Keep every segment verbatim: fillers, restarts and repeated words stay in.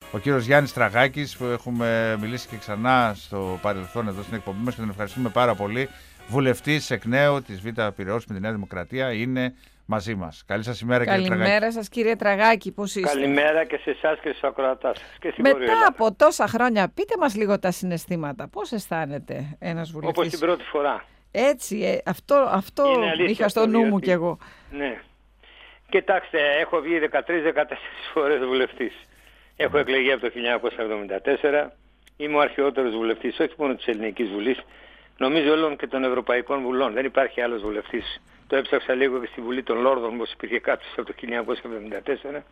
ο κύριος Γιάννης Τραγάκης, που έχουμε μιλήσει και ξανά στο παρελθόν εδώ στην εκπομπή μας και τον ευχαριστούμε πάρα πολύ. Βουλευτής εκ νέου της Β' Πειραιώς με τη Νέα Δημοκρατία, είναι μαζί μας. Καλή σας ημέρα, κύριε Τραγάκη. Καλημέρα σας, κύριε Τραγάκη, πώς είστε? Καλημέρα και σε εσάς και στους ακροατάς σας. Και Μετά από τόσα χρόνια, πείτε μας λίγο τα συναισθήματα. Πώς αισθάνεται ένας βουλευτής? Όπως την πρώτη φορά. Έτσι, ε, αυτό, αυτό είχα στο νου μου κι εγώ. Ναι. Κοιτάξτε, έχω βγει δεκατρείς δεκατέσσερις φορές βουλευτής. Έχω εκλεγεί από το χίλια εννιακόσια εβδομήντα τέσσερα. Είμαι ο αρχαιότερος βουλευτής, όχι μόνο της Ελληνικής Βουλής, νομίζω όλων και των Ευρωπαϊκών Βουλών. Δεν υπάρχει άλλος βουλευτής. Το έψαξα λίγο και στη Βουλή των Λόρδων, όπως υπήρχε κάποιος από το χίλια εννιακόσια εβδομήντα τέσσερα.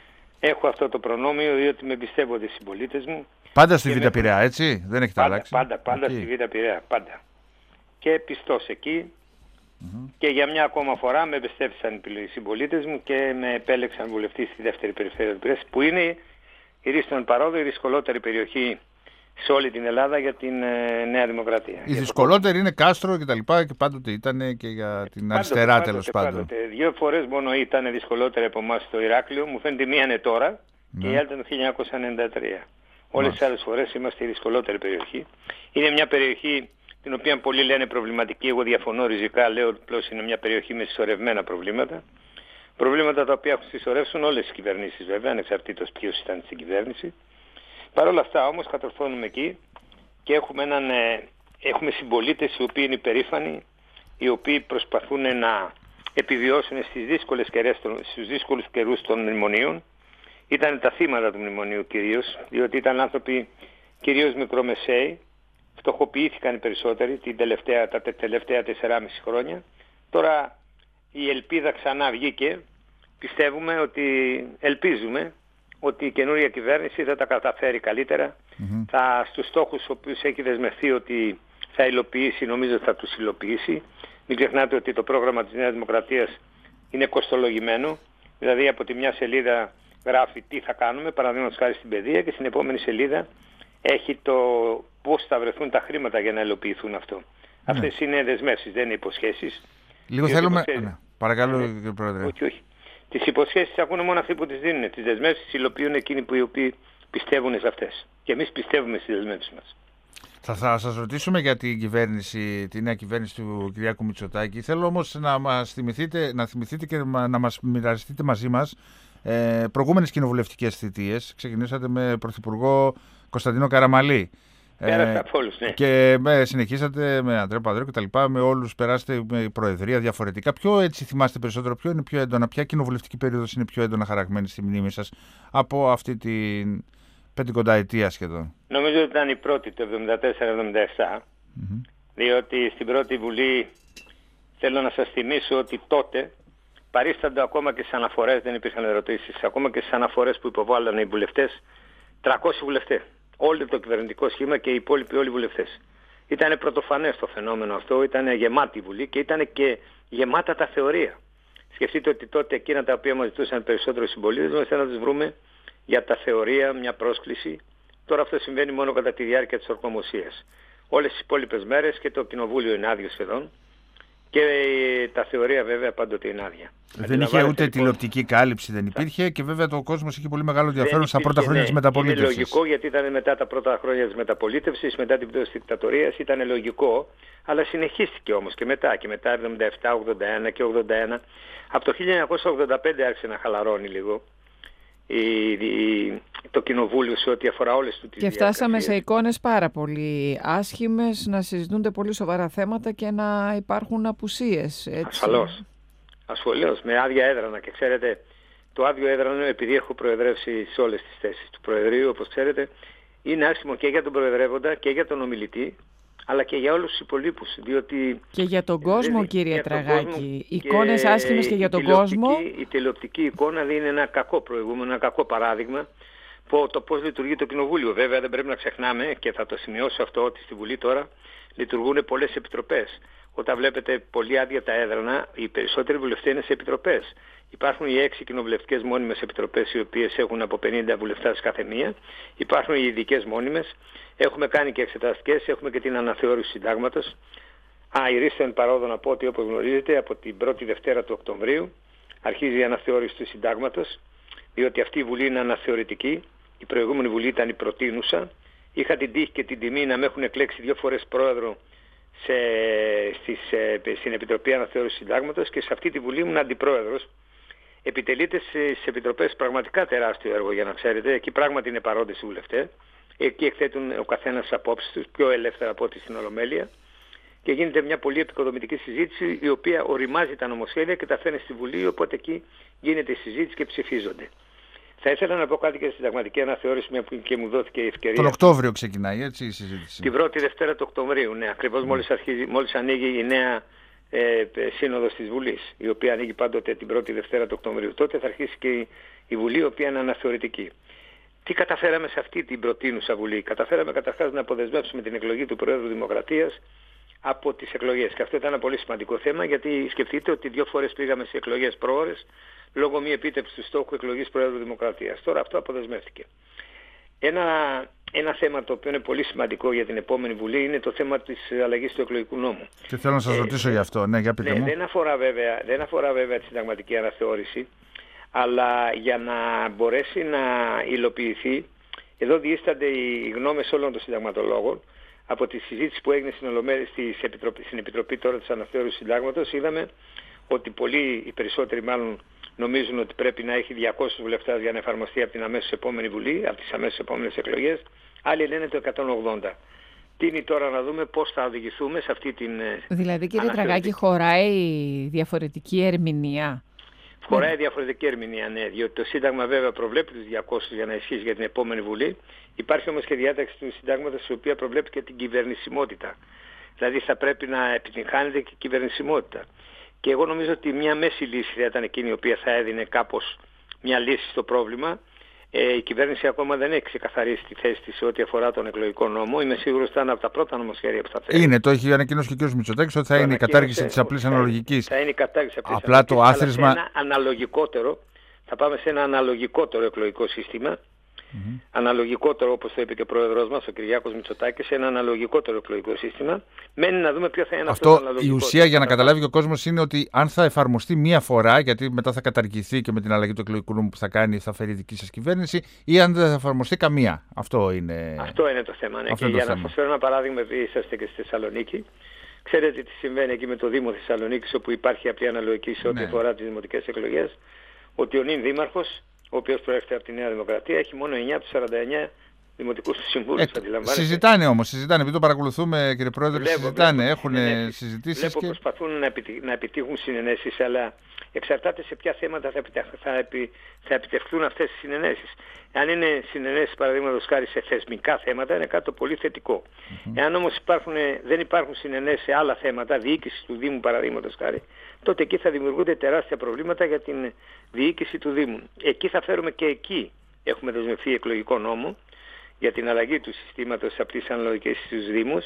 Έχω αυτό το προνόμιο, διότι με εμπιστεύονται οι συμπολίτες μου. Πάντα στη Β' Πειραιά, έτσι, δεν έχετε πάντα, αλλάξει? Πάντα, πάντα στη Β' Πειραιά, πάντα. Και πιστός εκεί. Mm-hmm. Και για μια ακόμα φορά με εμπιστεύτησαν οι συμπολίτες μου και με επέλεξαν βουλευτή στη δεύτερη περιφέρεια του Πειραιάς, που είναι η Ρίστον Παρόδο, η δυσκολότερη περιοχή σε όλη την Ελλάδα για την ε, Νέα Δημοκρατία. Η δυσκολότερη το... είναι Κάστρο και τα λοιπά, και πάντοτε ήταν και για την πάντοτε, αριστερά τέλος πάντων. Πάντοτε. Δύο φορές μόνο ήταν δυσκολότερη από εμάς στο Ηράκλειο, μου φαίνεται μία είναι τώρα, ναι, και η άλλη ήταν το χίλια εννιακόσια ενενήντα τρία. Όλες τις άλλες φορές είμαστε η δυσκολότερη περιοχή. Είναι μια περιοχή την οποία πολλοί λένε προβληματική, εγώ διαφωνώ ριζικά, λέω ότι πλώς είναι μια περιοχή με συσσωρευμένα προβλήματα. Προβλήματα τα οποία έχουν συσσωρεύσουν όλες τις κυβερνήσεις βέβαια, ανεξαρτήτως ποιος ήταν στην κυβέρνηση. Παρ' όλα αυτά όμως κατορθώνουμε εκεί και έχουμε, έναν, ε, έχουμε συμπολίτες οι οποίοι είναι υπερήφανοι, οι οποίοι προσπαθούν να επιβιώσουν στις δύσκολες καιρές, στους δύσκολους καιρούς των μνημονίων. Ήταν τα θύματα του μνημονίου κυρίως, διότι ήταν άνθρωποι κυρίως μικρομεσαίοι, φτωχοποιήθηκαν οι περισσότεροι την τελευταία, τα τελευταία τεσσεράμισι χρόνια. Τώρα η ελπίδα ξανά βγήκε, πιστεύουμε ότι, ελπίζουμε ότι η καινούρια κυβέρνηση θα τα καταφέρει καλύτερα. Mm-hmm. Θα στους στόχους ο οποίους έχει δεσμευθεί ότι θα υλοποιήσει, νομίζω θα τους υλοποιήσει. Μην ξεχνάτε ότι το πρόγραμμα της Νέας Δημοκρατίας είναι κοστολογημένο. Δηλαδή από τη μια σελίδα γράφει τι θα κάνουμε, παραδείγματος χάρη στην παιδεία, και στην επόμενη σελίδα έχει το πώς θα βρεθούν τα χρήματα για να υλοποιηθούν αυτό. Mm-hmm. Αυτές είναι δεσμεύσεις, δεν είναι υποσχέσεις. Λίγο θέλουμε... Υποσχέσεις... Ναι. Παρακαλώ, ναι, κύριε Πρόεδρε. Όχι, όχι. Τις υποσχέσεις ακούνε μόνο αυτοί που τις δίνουν. Τις δεσμεύσεις υλοποιούν εκείνοι που οι οποίοι πιστεύουν σε αυτές. Και εμείς πιστεύουμε στις δεσμεύσεις μας. Θα, θα σας ρωτήσουμε για την κυβέρνηση, τη νέα κυβέρνηση του Κυριάκου Μητσοτάκη. Θέλω όμως να μας θυμηθείτε, να θυμηθείτε και να μας μοιραστείτε μαζί μας ε, προηγούμενες κοινοβουλευτικές θητείες. Ξεκινήσατε με Πρωθυπουργό Κωνσταντίνο Καραμανλή. Ε, όλους, ναι. Και με, συνεχίσατε με Ανδρέα Παπανδρέου και τα λοιπά, με όλους περάσετε με προεδρία διαφορετικά. Ποιο έτσι θυμάστε περισσότερο, ποιο είναι πιο έντονα, ποια κοινοβουλευτική περίοδος είναι πιο έντονα χαραγμένη στη μνήμη σας από αυτή την πεντηκονταετία σχεδόν? Νομίζω ότι ήταν η πρώτη, το εβδομήντα τέσσερα εβδομήντα επτά, mm-hmm. διότι στην πρώτη Βουλή θέλω να σας θυμίσω ότι τότε παρίστανται ακόμα και στις αναφορές, δεν υπήρχαν ερωτήσεις, ακόμα και στις αναφορές που υποβάλλανε οι βουλευτές, τριακόσιοι βουλευτές. Όλο το κυβερνητικό σχήμα και οι υπόλοιποι όλοι οι βουλευτές. Ήταν πρωτοφανές το φαινόμενο αυτό, ήταν γεμάτη η Βουλή και ήταν και γεμάτα τα θεωρία. Σκεφτείτε ότι τότε εκείνα τα οποία μας ζητούσαν περισσότερο οι συμπολίτες μας ήταν να τους βρούμε για τα θεωρία μια πρόσκληση. Τώρα αυτό συμβαίνει μόνο κατά τη διάρκεια της ορκομοσίας. Όλες τις υπόλοιπες μέρες και το κοινοβούλιο είναι άδειο σχεδόν. Και τα θεωρία βέβαια πάντοτε είναι άδεια. Δεν είχε ούτε τηλεοπτική κάλυψη, δεν υπήρχε, και βέβαια το κόσμος είχε πολύ μεγάλο ενδιαφέρον στα πρώτα χρόνια, ναι, της μεταπολίτευσης. Είναι λογικό, γιατί ήταν μετά τα πρώτα χρόνια της μεταπολίτευσης, μετά την πτώση της δικτατορίας, ήταν λογικό, αλλά συνεχίστηκε όμως και μετά, και μετά εβδομήντα επτά, ογδόντα ένα και ογδόντα ένα. Από το χίλια εννιακόσια ογδόντα πέντε άρχισε να χαλαρώνει λίγο η, η, το κοινοβούλιο σε ό,τι αφορά όλες του τις και φτάσαμε σε εικόνες πάρα πολύ άσχημες, να συζητούνται πολύ σοβαρά θέματα και να υπάρχουν απουσίες. Ασφαλώς. Ασφαλώς, με άδεια έδρανα. Και ξέρετε, το άδειο έδρανο, επειδή έχω προεδρεύσει σε όλες τις θέσεις του Προεδρείου, όπως ξέρετε, είναι άσχημο και για τον Προεδρεύοντα και για τον ομιλητή, αλλά και για όλους τους υπολείπους. Διότι και για τον κόσμο, δηλαδή, κύριε Τραγάκη. Εικόνες άσχημες και για τον κόσμο. Η τηλεοπτική εικόνα είναι ένα κακό προηγούμενο, ένα κακό παράδειγμα που, το πώς λειτουργεί το Κοινοβούλιο. Βέβαια δεν πρέπει να ξεχνάμε, και θα το σημειώσω αυτό, ότι στη Βουλή τώρα λειτουργούν πολλές επιτροπές. Όταν βλέπετε πολύ άδεια τα έδρανα, οι περισσότεροι βουλευτές είναι σε επιτροπές. Υπάρχουν οι έξι κοινοβουλευτικές μόνιμες επιτροπές, οι οποίες έχουν από πενήντα βουλευτές κάθε μία. Υπάρχουν οι ειδικές μόνιμες. Έχουμε κάνει και εξεταστικές, έχουμε και την αναθεώρηση συντάγματος. Α, η Ρίστον Παρόδο, να πω ότι όπως γνωρίζετε, από την πρώτη Δευτέρα του Οκτωβρίου αρχίζει η αναθεώρηση του συντάγματος, διότι αυτή η Βουλή είναι αναθεωρητική η προηγούμενη Βουλή ήταν η προτείνουσα. Είχα την τύχη και την τιμή να με έχουν εκλέξει δύο φορές πρόεδρο σε, στις, στην Επιτροπή Αναθεώρησης Συντάγματος και σε αυτή τη Βουλή ήμουν αντιπρόεδρος. Επιτελείται στις επιτροπές πραγματικά τεράστιο έργο, για να ξέρετε. Εκεί πράγματι είναι παρόντες οι βουλευτές. Εκεί εκθέτουν ο καθένας τις απόψεις τους, πιο ελεύθερα από ό,τι στην Ολομέλεια. Και γίνεται μια πολύ επικοδομητική συζήτηση, η οποία οριμάζει τα νομοσχέδια και τα φέρνει στη Βουλή, οπότε εκεί γίνεται η συζήτηση και ψηφίζονται. Θα ήθελα να πω κάτι και στη συνταγματική αναθεώρηση, μια που και μου δόθηκε η ευκαιρία. Τον Οκτώβριο ξεκινάει, έτσι, η συζήτηση. Την πρώτη Δευτέρα του Οκτωβρίου, ναι, ακριβώς mm. μόλις, αρχίζει, μόλις ανοίγει η νέα ε, σύνοδος της Βουλής, η οποία ανοίγει πάντοτε την πρώτη Δευτέρα του Οκτωβρίου. Τότε θα αρχίσει και η, η Βουλή, η οποία είναι αναθεωρητική. Τι καταφέραμε σε αυτή την προτείνουσα Βουλή? Καταφέραμε καταρχάς να αποδεσμεύσουμε την εκλογή του Προέδρου Δημοκρατίας από τις εκλογές. Και αυτό ήταν ένα πολύ σημαντικό θέμα, γιατί σκεφτείτε ότι δύο φορές πήγαμε σε εκλογές πρόορες λόγω μη επίτευξης του στόχου εκλογής Προέδρου Δημοκρατίας. Τώρα αυτό αποδεσμεύτηκε. Ένα, ένα θέμα το οποίο είναι πολύ σημαντικό για την επόμενη Βουλή είναι το θέμα της αλλαγής του εκλογικού νόμου. Και θέλω να σας ε, ρωτήσω ε, γι' αυτό. Ναι, για πείτε ναι, μου. Δεν αφορά, βέβαια, δεν αφορά βέβαια τη συνταγματική αναθεώρηση, αλλά για να μπορέσει να υλοποιηθεί, εδώ διήστανται οι γνώμες όλων των συνταγματολόγων. Από τη συζήτηση που έγινε στην, Ολομέλεια, στην Επιτροπή τώρα της Αναθεώρησης Συντάγματος, είδαμε ότι πολλοί, οι περισσότεροι μάλλον, νομίζουν ότι πρέπει να έχει διακόσιους βουλευτές για να εφαρμοστεί από την αμέσως επόμενη Βουλή, από τις αμέσως επόμενες εκλογές. Άλλοι λένε το εκατόν ογδόντα. Τι είναι τώρα να δούμε πώς θα οδηγηθούμε σε αυτή την. Δηλαδή, κύριε Τραγάκη, χωράει διαφορετική ερμηνεία? Χωράει διαφορετική ερμηνεία, ναι, διότι το Σύνταγμα βέβαια προβλέπει τους διακόσιους για να ισχύσει για την επόμενη Βουλή. Υπάρχει όμως και διάταξη του Συντάγματος η οποία προβλέπει και την κυβερνησιμότητα. Δηλαδή θα πρέπει να επιτυγχάνεται και η κυβερνησιμότητα. Και εγώ νομίζω ότι μια μέση λύση θα ήταν εκείνη η οποία θα έδινε κάπως μια λύση στο πρόβλημα. Ε, η κυβέρνηση ακόμα δεν έχει ξεκαθαρίσει τη θέση της σε ό,τι αφορά τον εκλογικό νόμο. Είμαι σίγουρος ότι θα είναι από τα πρώτα νομοσχέδια που θα φέρει. Είναι, το έχει ανακοινώσει και ο κ. Μητσοτάκης ότι θα είναι η κατάργηση της απλής αναλογικής. Θα είναι η κατάργηση της απλής Απλά το άθροισμα. Αλλά σε ένα αναλογικότερο, θα πάμε σε ένα αναλογικότερο εκλογικό σύστημα. Mm-hmm. Αναλογικότερο, όπως το είπε και ο πρόεδρος μας, ο Κυριάκος Μητσοτάκης, σε ένα αναλογικότερο εκλογικό σύστημα. Μένει να δούμε ποιο θα είναι αυτό, αυτό το αναλογικό. Η ουσία, για να καταλάβει και ο κόσμος, είναι ότι αν θα εφαρμοστεί μία φορά, γιατί μετά θα καταργηθεί και με την αλλαγή του εκλογικού νόμου που θα κάνει θα φέρει δική σας κυβέρνηση, ή αν δεν θα εφαρμοστεί καμία. Αυτό είναι, αυτό είναι το θέμα. Ναι. Αυτό και για θέμα. να σας φέρω ένα παράδειγμα, επειδή είσαστε και στη Θεσσαλονίκη, ξέρετε τι συμβαίνει εκεί με το Δήμο Θεσσαλονίκης, όπου υπάρχει απλή αναλογική σε ό,τι ναι. αφορά τις δημοτικές εκλογές, ότι ο νυν δήμαρχος, ο οποίος προέρχεται από τη Νέα Δημοκρατία, έχει μόνο εννιά από τους σαράντα εννιά δημοτικούς του συμβούλους. Ε, συζητάνε όμως, συζητάνε, επειδή το παρακολουθούμε, κύριε Πρόεδρε, βλέπω, συζητάνε, βλέπω, έχουν συνενέσεις. συζητήσεις. Βλέπω και... προσπαθούν να, επιτύ, να επιτύχουν συνενέσεις, αλλά εξαρτάται σε ποια θέματα θα, επιτυχ, θα, επι, θα επιτευχθούν αυτές οι συνενέσεις. Αν είναι συνενέσεις, παραδείγματος χάρη, σε θεσμικά θέματα, είναι κάτι το πολύ θετικό. Mm-hmm. Εάν όμως υπάρχουν, δεν υπάρχουν συνενέσεις σε άλλα θέματα, διοίκηση του Δήμου, παραδείγματος χάρη, τότε εκεί θα δημιουργούνται τεράστια προβλήματα για την διοίκηση του Δήμου. Εκεί θα φέρουμε και εκεί, έχουμε δεσμευθεί εκλογικό νόμο για την αλλαγή του συστήματος απλής αναλογικής στους Δήμους,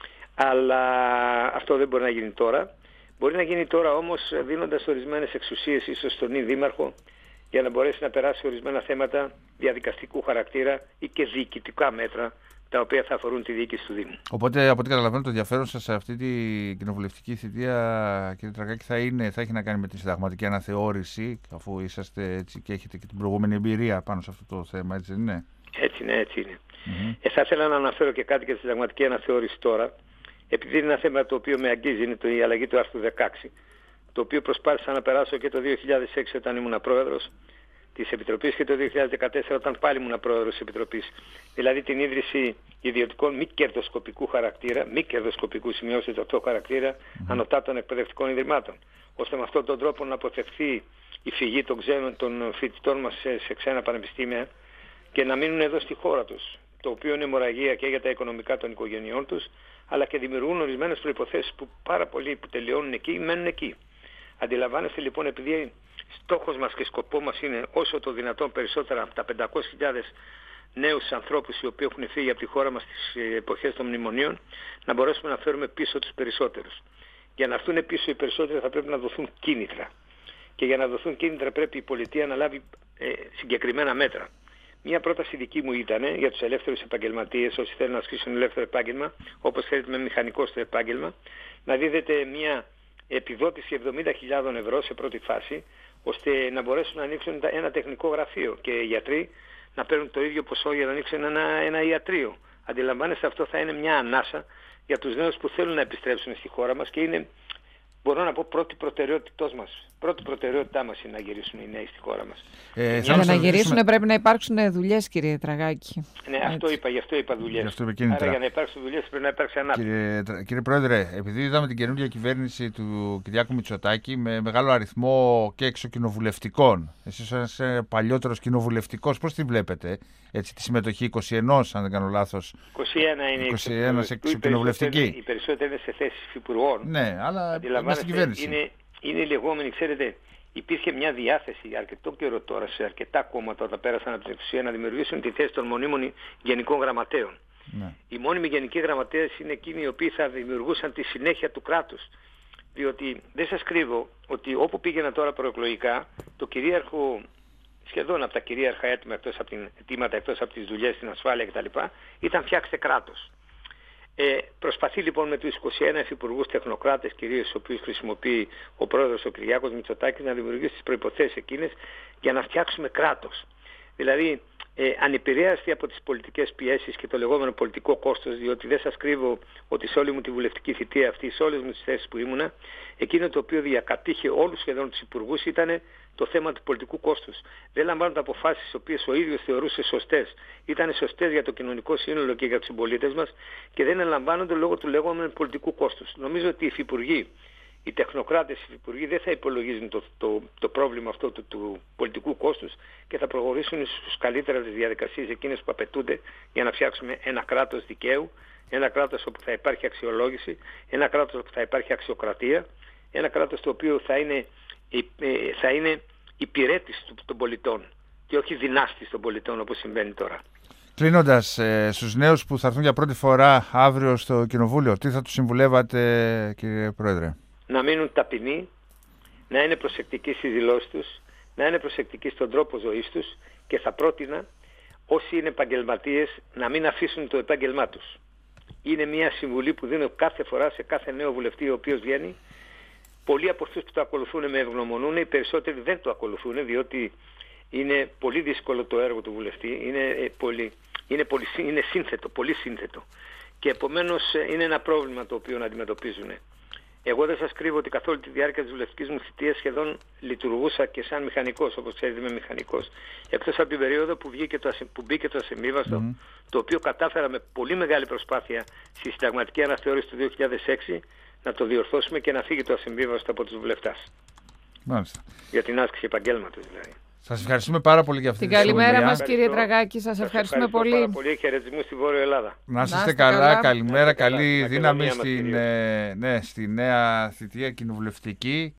αλλά αυτό δεν μπορεί να γίνει τώρα. Μπορεί να γίνει τώρα όμως δίνοντας ορισμένες εξουσίες ίσως στον νυν δήμαρχο για να μπορέσει να περάσει ορισμένα θέματα διαδικαστικού χαρακτήρα ή και διοικητικά μέτρα τα οποία θα αφορούν τη διοίκηση του Δήμου. Οπότε, από ό,τι καταλαβαίνω, το ενδιαφέρον σας σε αυτή την κοινοβουλευτική θητεία, κύριε Τραγάκη, θα, είναι, θα έχει να κάνει με τη συνταγματική αναθεώρηση, αφού είσαστε έτσι και έχετε και την προηγούμενη εμπειρία πάνω σε αυτό το θέμα, έτσι δεν είναι? Έτσι είναι, έτσι είναι. Mm-hmm. Ε, θα ήθελα να αναφέρω και κάτι για τη συνταγματική αναθεώρηση τώρα, επειδή είναι ένα θέμα το οποίο με αγγίζει, είναι το, η αλλαγή του άρθρου δεκαέξι, το οποίο προσπάθησα να περάσω και το δύο χιλιάδες έξι όταν ήμουν πρόεδρος της Επιτροπής και το δύο χιλιάδες δεκατέσσερα όταν πάλι ήμουν πρόεδρος της Επιτροπής. Δηλαδή την ίδρυση ιδιωτικών μη κερδοσκοπικού χαρακτήρα, μη κερδοσκοπικού σημειώσετε αυτό χαρακτήρα, mm-hmm. ανωτάτων εκπαιδευτικών ιδρυμάτων, ώστε με αυτόν τον τρόπο να αποφευθεί η φυγή των, ξένων, των φοιτητών μας σε, σε ξένα πανεπιστήμια και να μείνουν εδώ στη χώρα τους, το οποίο είναι αιμορραγία και για τα οικονομικά των οικογενειών τους, αλλά και δημιουργούν ορισμένες προϋποθέσεις που πάρα πολλοί που τελειώνουν εκεί μένουν εκεί. Αντιλαμβάνεστε λοιπόν, επειδή στόχος μας και σκοπό μας είναι όσο το δυνατόν περισσότερα από τα πεντακόσιες χιλιάδες νέους ανθρώπους οι οποίοι έχουν φύγει από τη χώρα μας στις εποχές των μνημονίων, να μπορέσουμε να φέρουμε πίσω τους περισσότερους. Για να έρθουν πίσω οι περισσότεροι θα πρέπει να δοθούν κίνητρα. Και για να δοθούν κίνητρα πρέπει η πολιτεία να λάβει ε, συγκεκριμένα μέτρα. Μια πρόταση δική μου ήταν για τους ελεύθερους επαγγελματίες, όσοι θέλουν να ασκήσουν ελεύθερο επάγγελμα, όπως θέλετε με μηχανικό στο επάγγελμα, να δίδεται μια επιδότηση εβδομήντα χιλιάδες ευρώ σε πρώτη φάση, ώστε να μπορέσουν να ανοίξουν ένα τεχνικό γραφείο και οι γιατροί να παίρνουν το ίδιο ποσό για να ανοίξουν ένα, ένα ιατρείο. Αντιλαμβάνεστε, αυτό θα είναι μια ανάσα για τους νέους που θέλουν να επιστρέψουν στη χώρα μας και είναι, μπορώ να πω, πρώτη προτεραιότητός μας. Πρώτη προτεραιότητά μας είναι να γυρίσουν οι νέοι στη χώρα μας. Ε, για να γυρίσουν πρέπει να υπάρξουν δουλειές, κύριε Τραγάκη. Ναι, Έτσι. αυτό είπα, γι' αυτό είπα δουλειές. Αυτό Άρα για να υπάρξουν δουλειές πρέπει να υπάρξει ανάπτυξη. Κύριε, κύριε Πρόεδρε, επειδή είδαμε την καινούργια κυβέρνηση του Κυριάκου Μητσοτάκη με μεγάλο αριθμό και εξοκοινοβουλευτικών, εσείς είστε παλιότερος κοινοβουλευτικός, πώς τη βλέπετε, έτσι, τη συμμετοχή είκοσι ένα, αν δεν κάνω λάθος? είκοσι ένα είναι είκοσι ένα εξοκοινοβουλευτική. Οι περισσότεροι είναι σε θέσεις υφυπουργών. Ναι, αλλά είναι στην κυβέρνηση. Είναι, είναι η λεγόμενη, ξέρετε, υπήρχε μια διάθεση για αρκετό καιρό τώρα σε αρκετά κόμματα όταν πέρασαν από την εξουσία να δημιουργήσουν τη θέση των μονίμων γενικών γραμματέων. Ναι. Οι μόνιμοι γενικοί γραμματέες είναι εκείνοι οι οποίοι θα δημιουργούσαν τη συνέχεια του κράτους. Διότι δεν σας κρύβω ότι όπου πήγαινα τώρα προεκλογικά, το κυρίαρχο, σχεδόν από τα κυρίαρχα έτοιμα εκτός από, την, αιτήματα, εκτός από τις δουλειές, την ασφάλεια κτλ. Ήταν φτιάξτε κράτος. Ε, προσπαθεί λοιπόν με τους είκοσι ένα υφυπουργούς τεχνοκράτες, κυρίως τους οποίους χρησιμοποιεί ο πρόεδρος ο Κυριάκος Μητσοτάκης, να δημιουργήσει τις προϋποθέσεις εκείνες για να φτιάξουμε κράτος. Δηλαδή, ε, ανεπηρέαστη από τις πολιτικές πιέσεις και το λεγόμενο πολιτικό κόστος, διότι δεν σας κρύβω ότι σε όλη μου τη βουλευτική θητεία αυτή, σε όλες μου τις θέσεις που ήμουνα, εκείνο το οποίο διακατήχε όλους σχεδόν τους υπουργούς ήταν το θέμα του πολιτικού κόστους. Δεν λαμβάνονται αποφάσεις τις οποίες ο ίδιος θεωρούσε σωστές. Ήταν σωστές για το κοινωνικό σύνολο και για τους συμπολίτες μας και δεν ελαμβάνονται λόγω του λεγόμενου πολιτικού κόστους. Νομίζω ότι οι υφυπουργοί, οι τεχνοκράτες, οι υφυπουργοί δεν θα υπολογίζουν το, το, το πρόβλημα αυτό του, του πολιτικού κόστους και θα προχωρήσουν στους καλύτερες διαδικασίες εκείνες που απαιτούνται για να φτιάξουμε ένα κράτος δικαίου, ένα κράτος όπου θα υπάρχει αξιολόγηση, ένα κράτος όπου θα υπάρχει αξιοκρατία, ένα κράτος το οποίο θα είναι, θα είναι υπηρέτης των πολιτών και όχι δυνάστης των πολιτών όπως συμβαίνει τώρα. Κλείνοντας, ε, στους νέους που θα έρθουν για πρώτη φορά αύριο στο Κοινοβούλιο, τι θα τους συμβουλεύατε, κύριε Πρόεδρε? Να μείνουν ταπεινοί, να είναι προσεκτικοί στις δηλώσεις τους, να είναι προσεκτικοί στον τρόπο ζωής τους και θα πρότεινα όσοι είναι επαγγελματίες να μην αφήσουν το επάγγελμά τους. Είναι μια συμβουλή που δίνω κάθε φορά σε κάθε νέο βουλευτή ο οποίος βγαίνει. Πολλοί από αυτούς που το ακολουθούν με ευγνωμονούν, οι περισσότεροι δεν το ακολουθούν διότι είναι πολύ δύσκολο το έργο του βουλευτή, είναι, πολύ, είναι, πολύ, είναι σύνθετο, πολύ σύνθετο και επομένως είναι ένα πρόβλημα το οποίο να αντιμετωπίζουν. Εγώ δεν σας κρύβω ότι καθ' όλη τη διάρκεια της βουλευτικής μου θητείας σχεδόν λειτουργούσα και σαν μηχανικός, όπως ξέρετε είμαι μηχανικός. Εκτός από την περίοδο που, βγήκε το, που μπήκε το ασυμβίβαστο, mm. το οποίο κατάφερα με πολύ μεγάλη προσπάθεια στη συνταγματική αναθεώρηση του δύο χιλιάδες έξι να το διορθώσουμε και να φύγει το ασυμβίβαστο από τους βουλευτάς. Μάλιστα. Για την άσκηση επαγγέλματος δηλαδή. Σας ευχαριστούμε πάρα πολύ για αυτή την τη συνομιλία. Καλημέρα μας, κύριε Τραγάκη. Σας, σας ευχαριστούμε ευχαριστώ πολύ. Πάρα πολύ. Χαιρετισμού στη Βόρεια Ελλάδα. Να είστε καλά, καλά, καλημέρα, καλή καλά, δύναμη καλά, στην, ε, ναι, στη νέα θητεία κοινοβουλευτική.